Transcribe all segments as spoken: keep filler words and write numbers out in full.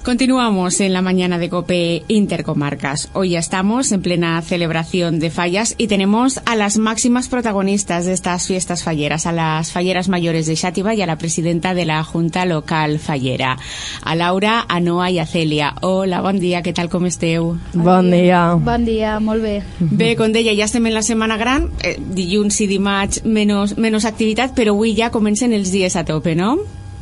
Continuamos en la mañana de COPE Intercomarcas. Hoy ya estamos en plena celebración de fallas y tenemos a las máximas protagonistas de estas fiestas falleras, a las falleras mayores de Xàtiva y a la presidenta de la Junta Local Fallera, a Laura, a Noa i a Cèlia. Hola, bon dia, què tal, com esteu? Bon dia. Bon dia, molt bé. Bé, com deia, ja estem en la Setmana Gran, eh, dilluns i dimarts menys, menys activitat, però avui ja comencen els dies a tope, no?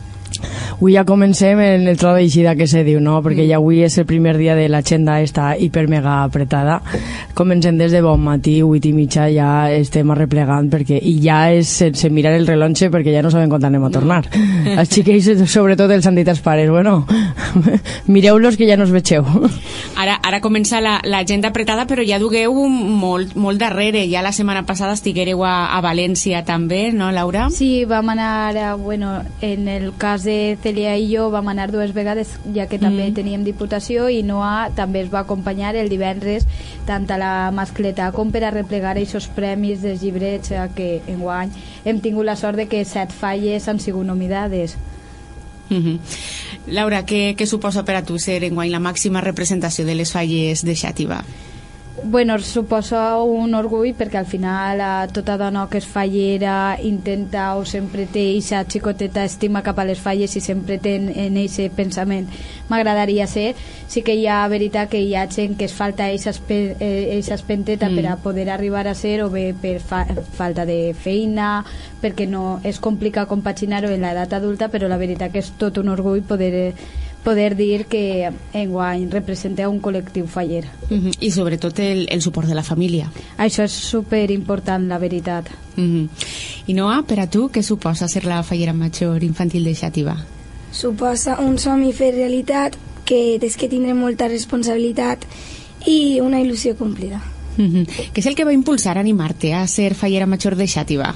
Avui ja comencem en el tro d'eixida que se diu, no? Perquè ja avui és el primer dia de l'agenda està hiper mega apretada. Comencem des de bon matí, vuit i mitja ja estem arreplegant perquè, i ja és sense mirar el rellotge perquè ja no sabem quan anem a tornar. No. Els xiquets, sobretot els han dit els pares, bueno, mireu-los que ja no us vegeu. Ara, ara comença l'agenda apretada, però ja dugueu molt, molt darrere. Ja la setmana passada estiguéreu a, a València també, no, Laura? Sí, vam anar, a, bueno, en el cas de Cèlia i jo vam anar dues vegades, ja que també mm. teníem diputació, i Noa també es va acompanyar el divendres tant a la mascleta com per a replegar aquests premis dels llibrets, que enguany hem tingut la sort de que set falles han sigut nominades. Mm-hmm. Laura, què, què suposa per a tu ser enguany la màxima representació de les falles de Xàtiva? Bueno, suposa un orgull perquè al final a tota dona que és fallera intenta o sempre té aquesta xicoteta estima cap a les falles i sempre té en aquest pensament m'agradaria ser. Sí que hi ha veritat que hi ha gent que es falta aquesta espenteta mm. per a poder arribar a ser, o bé per fa falta de feina, perquè no és complicat compaginar-ho en l'edat adulta, però la veritat que és tot un orgull poder poder dir que enguany representa un col·lectiu faller. Mm-hmm. I sobretot el, el suport de la família. Això és superimportant, la veritat. Mm-hmm. I Noa, per a tu, què suposa ser la fallera major infantil de Xàtiva? Suposa un somni fer realitat, que és que tindré molta responsabilitat i una il·lusió complida. Mm-hmm. Què és el que va impulsar a animar-te a ser fallera major de Xàtiva?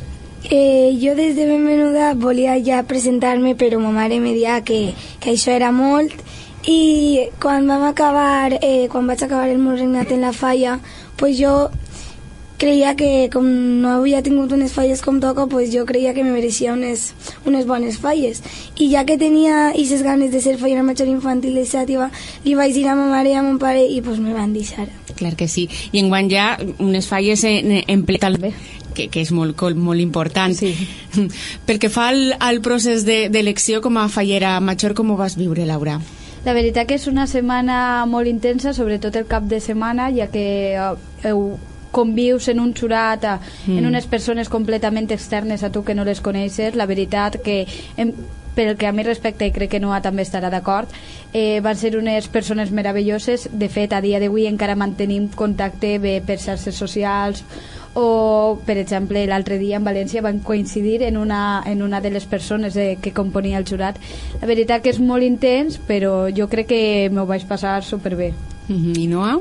Eh, jo des de ben menuda volia ja presentar-me, però ma mare me deia que, que això era molt, i quan vam acabar eh, quan vaig acabar el meu regnat en la falla, pues jo creia que com no havia tingut unes falles com toca, pues jo creia que me mereixia unes, unes bones falles, i ja que tenia aquestes ganes de ser fallera major infantil de Xàtiva, li vaig dir a ma mare i a mon pare i pues me van deixar. Clar que sí, i enguany ja unes falles en, en ple també, que, que és molt, molt important. Sí. Pel que fa al, al procés d'elecció de, com a fallera major, com ho vas viure, Laura? La veritat que és una setmana molt intensa, sobretot el cap de setmana, ja que heu convius en un xurat mm. en unes persones completament externes a tu que no les coneixes. La veritat que hem, pel que a mi respecta, i crec que Noa també estarà d'acord, eh, van ser unes persones meravelloses. De fet, a dia d'avui encara mantenim contacte bé per xarxes socials, o per exemple l'altre dia en València van coincidir en una, en una de les persones eh, que componia el jurat. La veritat que és molt intens, però jo crec que m'ho vaig passar superbé. Mm-hmm. I Noa?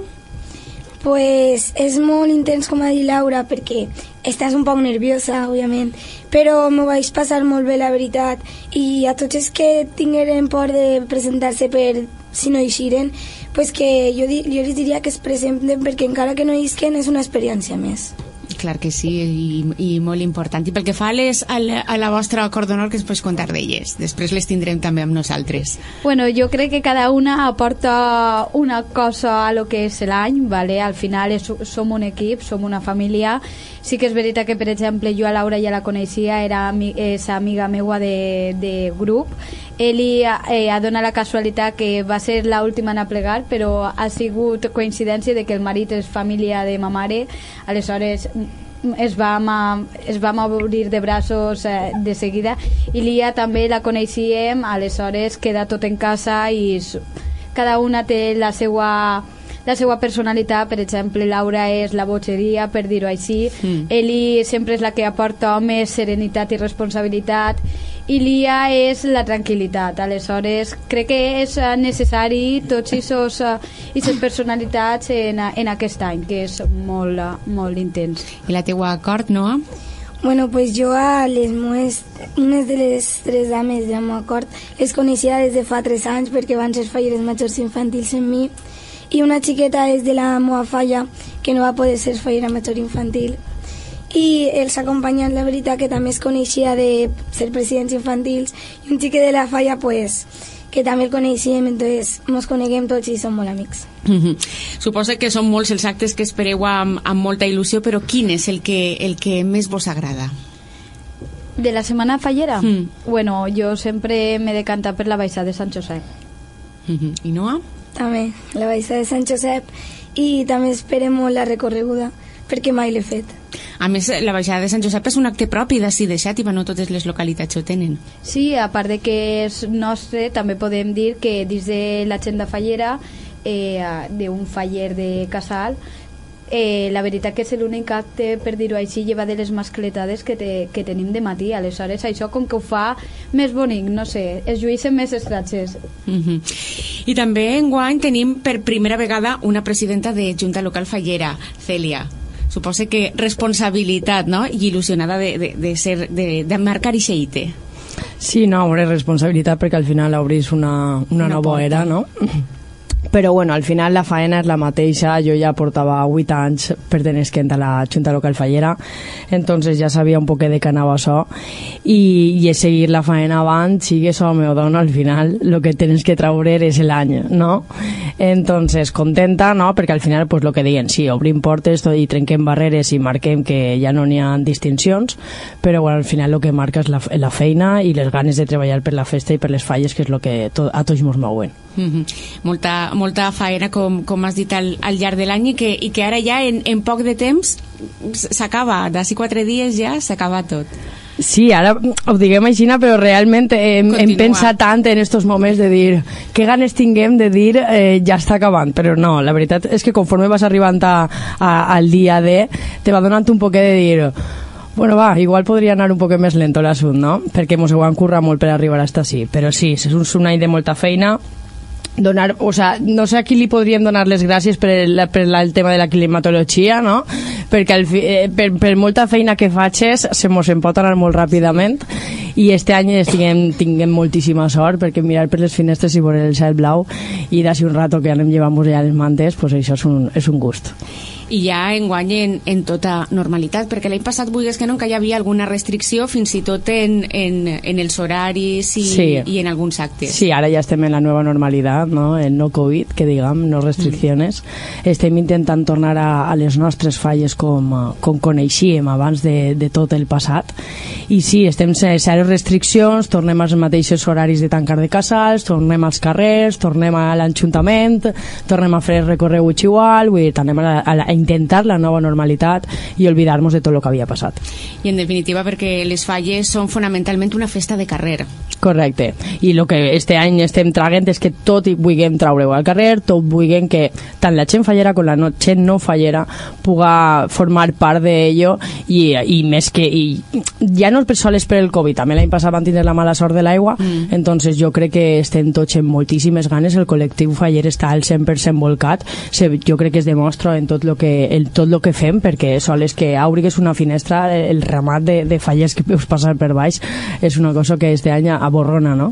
Pues és molt intens, com ha dit Laura, perquè estàs un poc nerviosa, òbviament, però m'ho vaig passar molt bé, la veritat, i a tots els que tingueren por de presentar-se per si no eixiren, pues que jo, jo els diria que es presenten, perquè encara que no isquen és una experiència més. Clar que sí, i, i molt important. I pel que fa a, les, a, la, a la vostra acord d'honor, que ens pots contar d'elles? Després les tindrem també amb nosaltres. Bueno, jo crec que cada una aporta una cosa a lo que és l'any, ¿vale? Al final és, som un equip, som una família. Sí que és veritat que, per exemple, jo a Laura ja la coneixia, era és amiga meua de, de grup. Eli eh, ha donat la casualitat que va ser l'última en a plegar, però ha sigut coincidència de que el marit és família de ma mare, aleshores es va, es va obrir de braços eh, de seguida, i l'Ia també la coneixíem, aleshores queda tot en casa i cada una té la seva la seva personalitat. Per exemple, Laura és la bogeria, per dir-ho així, mm. Eli sempre és la que aporta més serenitat i responsabilitat, i l'Ia és la tranquil·litat. Aleshores crec que és necessari tots aquestes personalitats en, en aquest any, que és molt, molt intens. I la teua acord, Noa? Bueno, pues jo a les meves, unes de les tres dames del meu acord les coneixia des de fa tres anys perquè van ser falleres majors infantils en mi, i una xiqueta és de la meva falla que no va poder ser fallera major infantil, i els acompanyants, la veritat que també es coneixia de ser presidents infantils, i un xiquet de la falla pues, que també el coneixíem, entonces mos coneguem tots i som molt amics. Mm-hmm. Suposo que són molts els actes que espereu amb, amb molta il·lusió, però quin és el que, el que més vos agrada? De la setmana fallera? Mm. Bueno, jo sempre m'he decantat per la baixada de Sant Josep. Mm-hmm. I Noa? També, la baixada de Sant Josep, i també esperem molt la recorreguda, perquè mai l'he fet. A més, la baixada de Sant Josep és un acte propi d'ací de Xàtiva, no totes les localitats ho tenen. Sí, a part de que és nostre, també podem dir que dins de l'agenda fallera, eh, d'un faller de Casal, eh, la veritat que és l'únic acte, per dir-ho així, lleva de les mascletades que, te, que tenim de matí. Aleshores, això com que ho fa més bonic, no sé, es lluïssen més estratges. Mm-hmm. I també enguany tenim per primera vegada una presidenta de Junta Local Fallera, Cèlia. Suposo que responsabilitat, no? I il·lusionada de, de, de, ser, de, de marcar i xeite. Sí, no, hombre, responsabilitat perquè al final obrís una, una, una nova era, no? Però bueno, al final la faena és la mateixa. Jo ja portava vuit anys pertenent a la Junta Local Fallera, entonces ja sabia un poc de què anava això, i, i és seguir la faena abans, sigues home o dona, al final el que tens que traure és l'any, no? Entonces, contenta, no? Perquè al final, pues lo que diuen, sí, obrim portes i trenquem barreres i marquem que ja no n'hi ha distincions, però bueno, al final el que marca és la, la feina i les ganes de treballar per la festa i per les falles, que és el que to, a tots ens mouen. Mm-hmm. molta, molta faena, com, com has dit, al, al llarg de l'any, i que, i que ara ja en, en poc de temps s'acaba, d'ací quatre dies ja s'acaba tot. Sí, ara ho diguem així, però realment hem, hem pensat tant en estos moments de dir que ganes tinguem de dir eh, ja està acabant, però no, la veritat és que conforme vas arribant a, a, al dia D, te va donant un poquet de dir bueno, va, igual podria anar un poc més lento l'assunt, no? Perquè mos ho han currat molt per arribar a estar així, però sí, és un, un any de molta feina. Donar, o sea, no sé a qui li podríem donar les gràcies per el, per el tema de la climatologia, no? Perquè el, eh, per, per molta feina que facis se mos en pot anar molt ràpidament, i este any tinguem, tinguem moltíssima sort, perquè mirar per les finestres i veure el cel blau i d'ací un rato que anem llevant-vos ja les mantes, pues això és un, és un gust. I ja enguany en, en tota normalitat, perquè l'any passat, vulguis que no, que hi havia alguna restricció fins i tot en, en, en els horaris i, sí. i en alguns actes. Sí, ara ja estem en la nova normalitat, no? En no Covid, que diguem, no restriccions. Mm. Estem intentant tornar a, a les nostres falles com, com coneixíem abans de, de tot el passat, i sí, estem zero restriccions, tornem als mateixos horaris de tancar de casals, tornem als carrers, tornem a l'Ajuntament, tornem a fer recorreguts igual, vull dir, anem a, la, a, la, a intentar la nova normalitat i oblidar-nos de tot el que havia passat. I en definitiva perquè les falles són fonamentalment una festa de carrer. Correcte, i el que este any estem traguent és que tot i vulguem traure-ho al carrer, tot vulguem que tant la gent fallera com la no, gent no fallera puga formar part d'ello, i, i més que i ja no per sols per el Covid, també l'any passat van tindre la mala sort de l'aigua, mm. entonces jo crec que estem tots amb moltíssimes ganes, el col·lectiu faller està al cent per cent volcat, jo crec que es demostra en tot el que, el, tot lo que fem, perquè sols que obrigues una finestra, el ramat de, de fallers que veus passar per baix és una cosa que este any aborrona, no?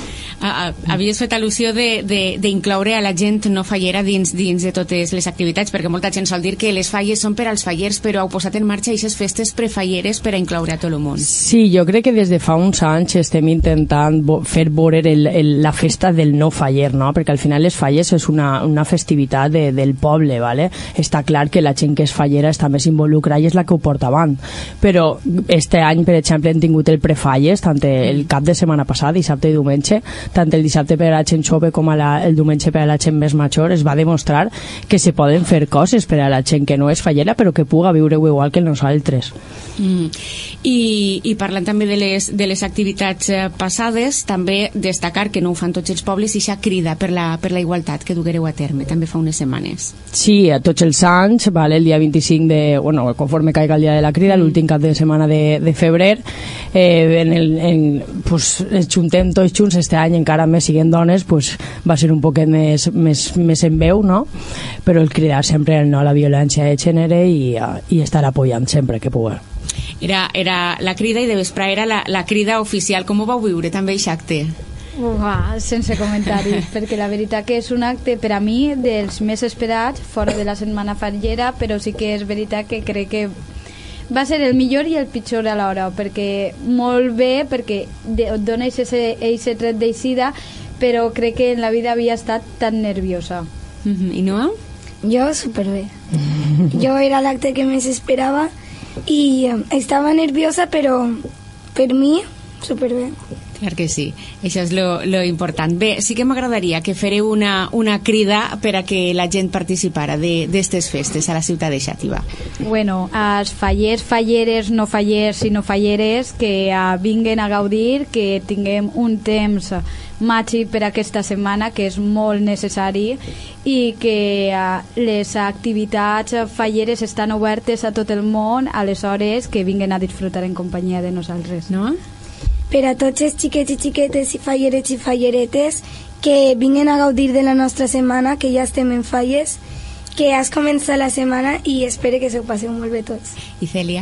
Ah, havies fet al·lusió d'incloure a la gent no fallera dins, dins de totes les activitats, perquè molta gent sol dir que les falles són per als fallers, però heu posat en marxa aquestes festes prefalleres per a incloure a tot el món. Sí, jo crec que des de fa uns anys estem intentant fer veure el, el, la festa del no faller, no? Perquè al final les falles és una, una festivitat de, del poble, ¿vale? Està clar que la gent que és fallera està més involucrada i és la que ho porta avant, però este any, per exemple, hem tingut el prefalles tant el cap de setmana passat, dissabte i diumenge, tant el dissabte per a la gent jove com a la, el diumenge per a la gent més major. Es va demostrar que se poden fer coses per a la gent que no és fallera però que puga viure-ho igual que nosaltres. Mm. I, i parlant també de les, de les activitats eh, passades, també destacar que no ho fan tots els pobles i ja crida per la, per la igualtat que duguereu a terme també fa unes setmanes. Sí, a tots els anys, vale, el dia vint-i-cinc de, bueno, conforme caiga el dia de la crida, mm. l'últim cap de setmana de, de febrer, eh, en el, en, pues, ens juntem tots junts este any, encara més siguent dones, pues, va ser un poquet més, més, més en veu, no? Però el cridar sempre el no a la violència de gènere i, i estar apoyant sempre que pugui. Era, era la crida, i de vespre era la, la crida oficial. Com ho vau viure també aquest acte? Uah, sense comentaris, perquè la veritat que és un acte per a mi dels més esperats fora de la setmana fallera, però sí que és veritat que crec que va ser el millor i el pitjor alhora, perquè molt bé, perquè et dona aquest tret d'eixida, però crec que en la vida havia estat tan nerviosa. Mm-hmm. I Noa? Jo superbé. Jo era l'acte que més esperava i eh, estava nerviosa, però per mi superbé. Clar que sí, això és lo, lo important. Bé, sí que m'agradaria que fareu una, una crida per a que la gent participara d'estes festes a la ciutat de Xàtiva. Bueno, els fallers, falleres, no fallers i no falleres que uh, vinguen a gaudir, que tinguem un temps màgic per aquesta setmana, que és molt necessari, i que uh, les activitats falleres estan obertes a tot el món, aleshores que vinguen a disfrutar en companyia de nosaltres. No? Per a tots els xiquets i xiquetes i fallerets i falleretes que vinguen a gaudir de la nostra setmana, que ja estem en falles, que has començat la setmana i espero que s'ho passeu molt bé tots. I Cèlia?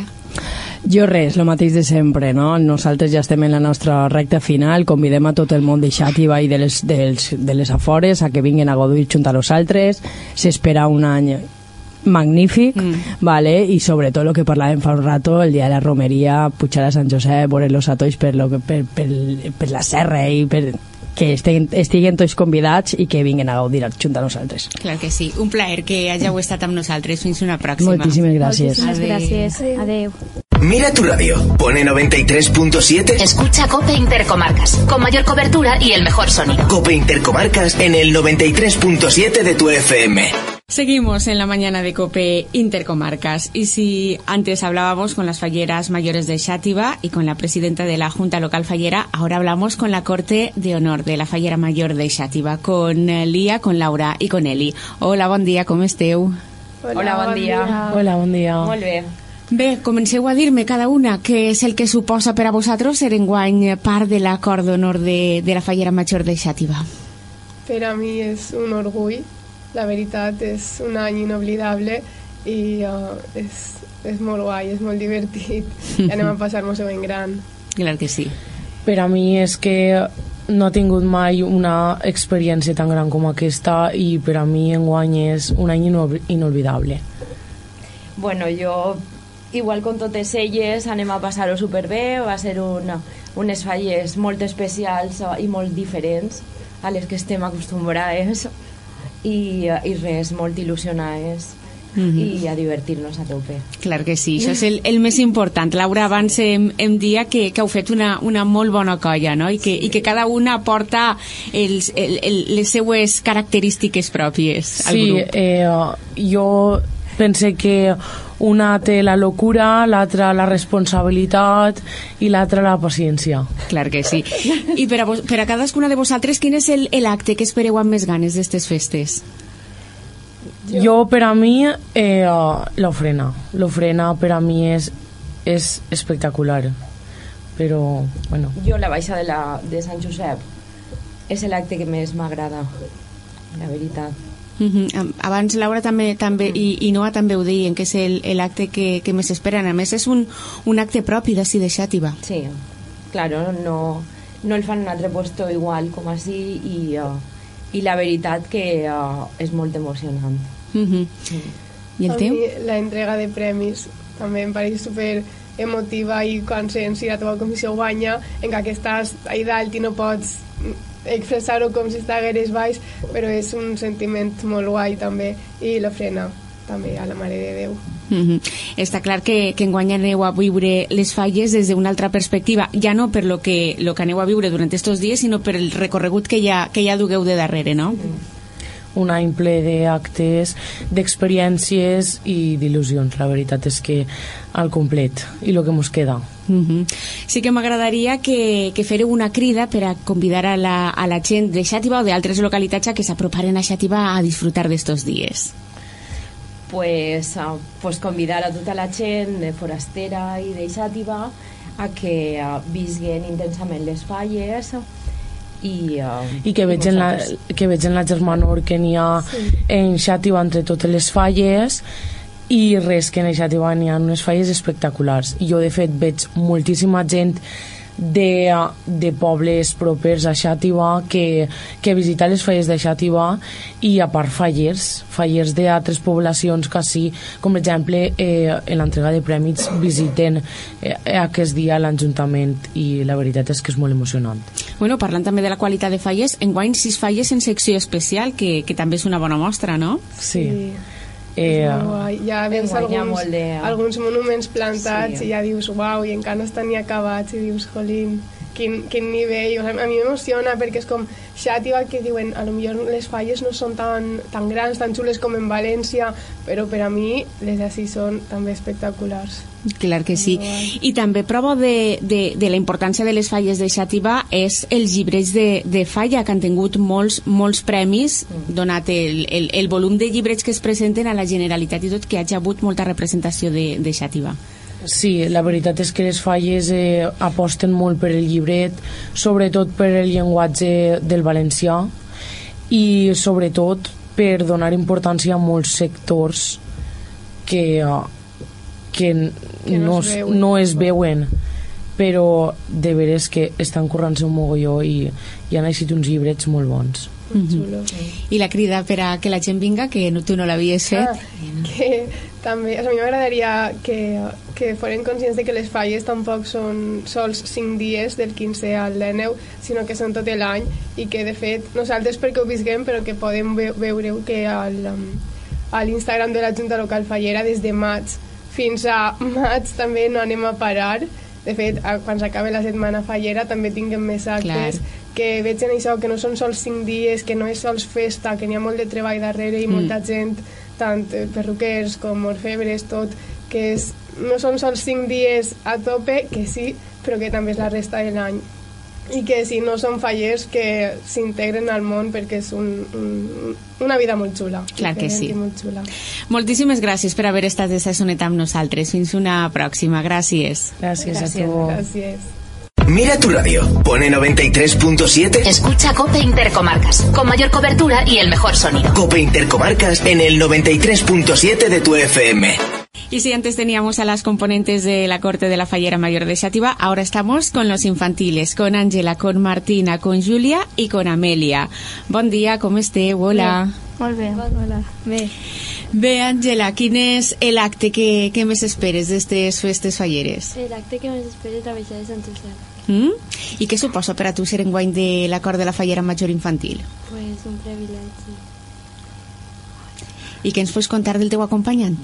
Jo res, el mateix de sempre, no? Nosaltres ja estem en la nostra recta final, convidem a tot el món de Xàtiva i de les, dels, de les afores a que vinguin a gaudir junt a nosaltres, s'espera un any magnífic, mm. vale? I sobretot el que parlàvem fa un rato, el dia de la romeria, pujar a Sant Josep, veure los atolls per, lo que, per, per, per la serra i per que estiguen, estiguen tots convidats i que vinguin a gaudir junt a nosaltres. Clar que sí, un plaer que hàgiu estat amb nosaltres. Fins una pròxima. Moltíssimes gràcies. Moltíssimes gràcies. Adeu. Mira tu radio, pone noventa y tres punto siete. Escucha Cope Intercomarcas, con mayor cobertura y el mejor sonido. Cope Intercomarcas en el noventa y tres punto siete de tu F M. Seguimos en la mañana de COPE Intercomarcas, y si antes hablábamos con las falleras mayores de Xàtiva y con la presidenta de la Junta Local Fallera, ahora hablamos con la Corte de Honor de la Fallera Mayor de Xàtiva, con Lía, con Laura y con Eli. Hola, bon dia, com esteu? Hola, Hola bon, bon dia. dia. Hola, bon dia. Molt bé. Bé, comenceu a dir-me cada una què és el que suposa per a vosaltres ser enguany part de l'acord d'honor de, de la Fallera Major de Xàtiva. Per a mi és un orgull. La veritat és un any inoblidable i uh, és, és molt guai, és molt divertit i anem a passar-nos-ho ben gran. Clar que sí. Per a mi és que no he tingut mai una experiència tan gran com aquesta i per a mi enguany és un any inolvidable. Bueno, jo igual com totes elles anem a passar-ho superbé, va ser una, unes falles molt especials i molt diferents a les que estem acostumbrades. I, i res, molt il·lusionades mm-hmm. i a divertir-nos a tope. Clar que sí, això és el, el més important. Laura, abans em, em dia que, que heu fet una, una molt bona colla, no? I que, i que cada una aporta els, el, el, les seues característiques pròpies al sí, grup. Sí, eh, jo pense que una té la locura, l'altra la responsabilitat i l'altra la paciència. Clar que sí. I per a, vos, per a cadascuna de vosaltres, quin és l'acte que espereu amb més ganes d'estes festes? Jo, per a mi, eh, l'ofrena. L'ofrena per a mi és, és espectacular. Però, bueno... Jo la baixa de, la, de Sant Josep és l'acte que més m'agrada, la veritat. Uh-huh. Abans Laura també, també i, i Noa també ho deien, que és l'acte que, que més esperen. A més és un, un acte propi d'ací de Xàtiva. Sí, claro, no, no el fan en un altre puesto igual com així i, uh, i la veritat que uh, és molt emocionant. Uh-huh. Sí. I el a teu? Mi la entrega de premis també em pareix super emotiva i quan sents si la teva comissió guanya en que estàs allà dalt i no pots expressar-ho com si estigueres baix, però és un sentiment molt guai també, i l'ofrena també a la Mare de Déu. Mm-hmm. Està clar que, que enguany aneu a viure les falles des d'una altra perspectiva, ja no per lo que, lo que aneu a viure durant estos dies, sinó per el recorregut que ja, que ja dugueu de darrere, no? Mm. Un any ple d'actes, d'experiències i d'il·lusions. La veritat és que al complet, i el que ens queda. Mm-hmm. Sí que m'agradaria que, que fareu una crida per a convidar a la, a la gent de Xàtiva o d'altres localitats a que s'aproparen a Xàtiva a disfrutar d'estos dies. Pues, uh, pues convidar a tota la gent de Forastera i de Xàtiva a que uh, visquen intensament les falles i, uh, i que vegin la, que vegin la germanor que n'hi ha sí. en Xàtiva entre totes les falles, i res, que en Xàtiva n'hi ha unes falles espectaculars. Jo de fet veig moltíssima gent de, de pobles propers a Xàtiva que, que visita les falles de Xàtiva, i a part fallers fallers d'altres poblacions que sí, com per exemple eh, en l'entrega de prèmits visiten eh, aquest dia l'Ajuntament, i la veritat és que és molt emocionant. Bueno, parlant també de la qualitat de falles, enguany sis falles en secció especial, que, que també és una bona mostra, no? Sí, sí. Eh, ja veus alguns, de... alguns monuments plantats, sí. I ja dius uau, i encara no estan ni acabats, i dius jolín, quin, quin nivell. O sigui, a mi m'emociona perquè és com Xàtiva, que diuen a lo millor les falles no són tan, tan grans, tan xules com en València, però per a mi les d'ací són també espectaculars. Clar que sí. I també prova de, de, de la importància de les falles de Xàtiva és els llibres de, de falla, que han tingut molts, molts premis, donat el, el, el volum de llibres que es presenten a la Generalitat i tot, que hagi hagut molta representació de, de Xàtiva. Sí, la veritat és que les falles eh, aposten molt per el llibret, sobretot per el llenguatge del valencià, i sobretot per donar importància a molts sectors que, que, que no, no, es veuen, no es veuen, però de veres que estan currant-se un mogolló, i, i han eixit uns llibrets molt bons. Mm-hmm. I la crida per a que la gent vinga, que no, tu no l'havies fet. Ah, que també, o sigui, a mi m'agradaria que, que foren conscients de que les falles tampoc són sols cinc dies del quinze al dènou, sinó que són tot l'any, i que de fet nosaltres perquè ho visquem, però que podem ve veure que al, um, a l'Instagram de la Junta Local Fallera des de maig fins a maig també no anem a parar. De fet, quan s'acabi la setmana fallera també tinguem més actes. Clar. Que veig en això, que no són sols cinc dies, que no és sols festa, que n'hi ha molt de treball darrere i mm. molta gent, tant perruquers com orfebres, tot, que és, no són sols cinc dies a tope, que sí, però que també és la resta de l'any. I que si no són fallers, que s'integren al món, perquè és un, un, una vida molt xula. Clar que sí. Molt xula. Moltíssimes gràcies per haver estat de Sassonet amb nosaltres. Fins una pròxima. Gràcies. Gràcies, gràcies a tu. Gràcies. Mira tu radio, pone noventa y tres punto siete. Escucha COPE Intercomarcas, con mayor cobertura y el mejor sonido. COPE Intercomarcas en el noventa y tres punto siete de tu F M. Y si antes teníamos a las componentes de la corte de la Fallera Mayor de Xàtiva, ahora estamos con los infantiles, con Ángela, con Martina, con Júlia i con Amèlia. Bon dia, com esteu? Hola. Bé. Molt bé, hola. Bé. Bé, Àngela, quin és l'acte que, que més esperes d'estes festes falleres? L'acte que més esperes és la baixada de Sant Josep. Mm? I què suposa per a tu ser enguany de l'acord de la Fallera Major Infantil? Pues un privilegi. I què ens pots contar del teu acompanyant?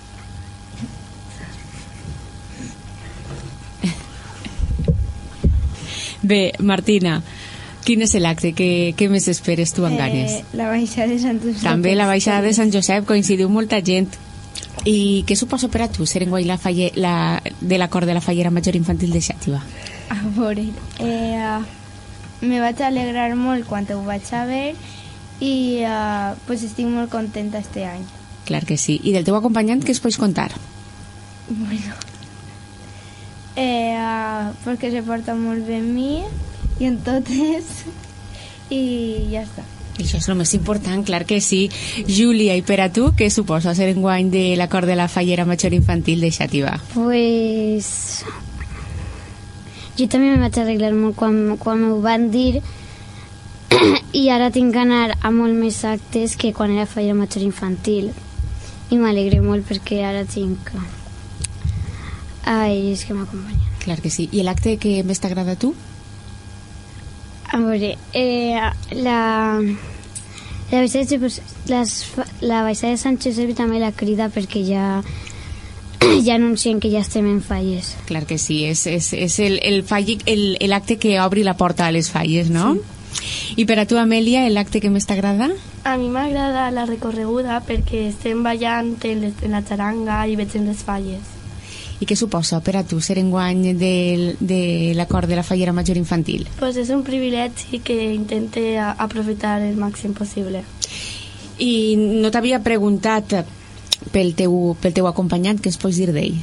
Bé, Martina, quin és l'acte que, que més esperes tu amb ganes? Eh, la baixada de Sant Josep. També la baixada de Sant Josep, coincidiu molta gent. I què suposa per a tu ser enguany la falle, la, de l'acord de la Fallera Major Infantil de Xàtiva? A veure, eh, me vaig alegrar molt quan ho vaig saber i eh, pues estic molt contenta este any. Clar que sí. I del teu acompanyant què es pots contar? Bueno, eh, perquè se porta molt bé amb mi i en totes i ja està. Això és el més important, clar que sí. Júlia, i per a tu, què suposa ser enguany de l'acord de la Fallera Major Infantil de Xàtiva? Pues... jo també me vaig arreglar molt quan, quan m'ho van dir i ara tinc que anar a molt més actes que quan era Fallera Major Infantil i m'alegre molt perquè ara tinc a ells que m'acompanyen. Clar que sí. I l'acte que més t'agrada a tu? A veure, eh, la, la, baixada de, les, la baixada de Sant Josep i també la crida perquè ja, ja anuncien que ja estem en falles. Clar que sí, és, és, és el, el fallic, el, l'acte que obri la porta a les falles, no? Sí. I per a tu, Amèlia, l'acte que més t'agrada? A mi m'agrada la recorreguda perquè estem ballant en, les, en la xaranga i veig en les falles. I què suposa per a tu ser enguany de, de l'acord de la Fallera Major Infantil? Pues és un privilegi que intente aprofitar el màxim possible. I no t'havia preguntat pel teu, pel teu acompanyant, què es pots dir d'ell?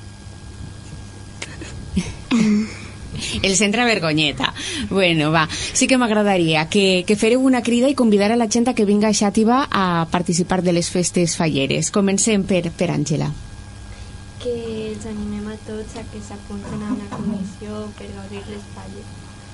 El centre vergonyeta. Bueno, va, sí que m'agradaria que, que fereu una crida i convidar a la gent a que vinga a Xàtiva a participar de les festes falleres. Comencem per, per Àngela. Que els animem a a tots a que s'apunten a una comissió per gaudir les falles.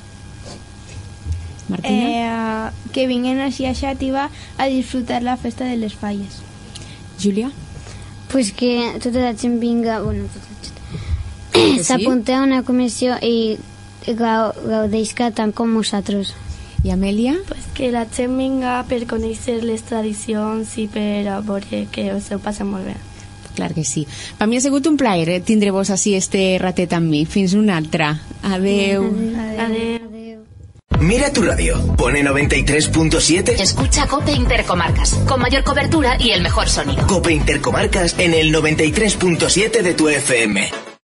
Martina? Eh, que vinguen així a Xàtiva a disfrutar la festa de les falles. Júlia? Pues que tota la gent vinga, bueno, tota la gent, sí? s'apunta a una comissió i gau, gaudeixca tant com nosaltres. I Amèlia? Pues que la gent vinga per conèixer les tradicions i per a veure que s'ho passa molt bé. Clar que sí. Per mi ha sigut un plaer eh, tindre-vos així este ratet amb mi. Fins una altra. Adeu. Adeu. Adeu. Mira tu radio, pone noventa y tres punto siete. Escucha Cope Intercomarcas, con mayor cobertura y el mejor sonido. Cope Intercomarcas en el noventa y tres punto siete de tu F M.